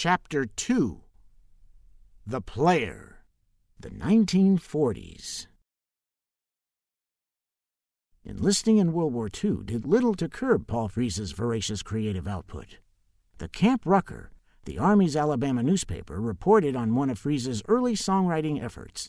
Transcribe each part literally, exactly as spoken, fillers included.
Chapter two. The Player. The nineteen forties. Enlisting in World War Two did little to curb Paul Frees's voracious creative output. The Camp Rucker, the Army's Alabama newspaper, reported on one of Frees's early songwriting efforts.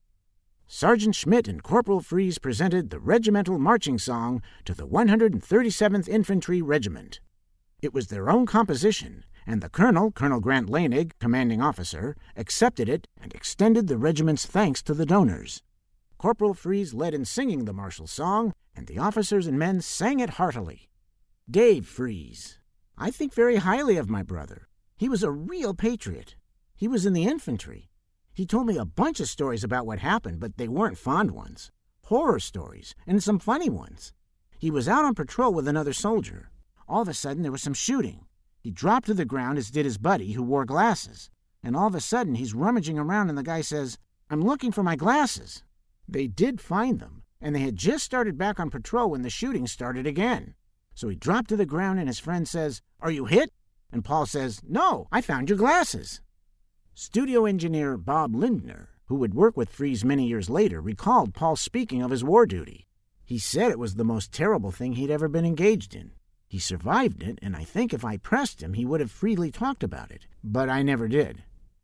Sergeant Schmidt and Corporal Frees presented the regimental marching song to the one hundred thirty-seventh Infantry Regiment. It was their own composition, and the colonel, Colonel Grant Lanig, commanding officer, accepted it and extended the regiment's thanks to the donors. Corporal Frees led in singing the martial song, and the officers and men sang it heartily. Dave Frees. I think very highly of my brother. He was a real patriot. He was in the infantry. He told me a bunch of stories about what happened, but they weren't fond ones. Horror stories, and some funny ones. He was out on patrol with another soldier. All of a sudden, there was some shooting. He dropped to the ground, as did his buddy, who wore glasses. And all of a sudden, he's rummaging around, and the guy says, "I'm looking for my glasses." They did find them, and they had just started back on patrol when the shooting started again. So he dropped to the ground, and his friend says, "Are you hit?" And Paul says, "No, I found your glasses." Studio engineer Bob Lindner, who would work with Frees many years later, recalled Paul speaking of his war duty. He said it was the most terrible thing he'd ever been engaged in. He survived it, and I think if I pressed him, he would have freely talked about it. But I never did.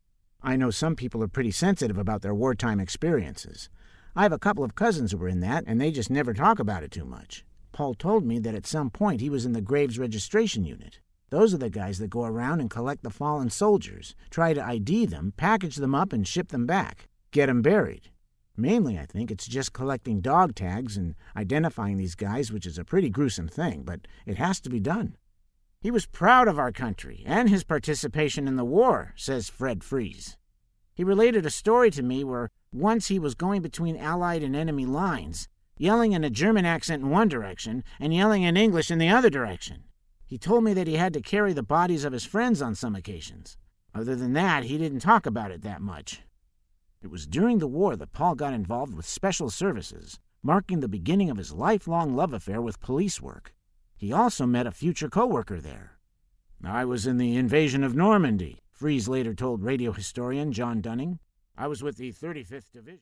I know some people are pretty sensitive about their wartime experiences. I have a couple of cousins who were in that, and they just never talk about it too much. Paul told me that at some point he was in the Graves Registration Unit. Those are the guys that go around and collect the fallen soldiers, try to I D them, package them up, and ship them back, get them buried. Mainly, I think, it's just collecting dog tags and identifying these guys, which is a pretty gruesome thing, but it has to be done. He was proud of our country and his participation in the war, says Fred Frees. He related a story to me where once he was going between Allied and enemy lines, yelling in a German accent in one direction and yelling in English in the other direction. He told me that he had to carry the bodies of his friends on some occasions. Other than that, he didn't talk about it that much. It was during the war that Paul got involved with special services, marking the beginning of his lifelong love affair with police work. He also met a future co-worker there. "I was in the invasion of Normandy," Frees later told radio historian John Dunning. "I was with the thirty-fifth Division."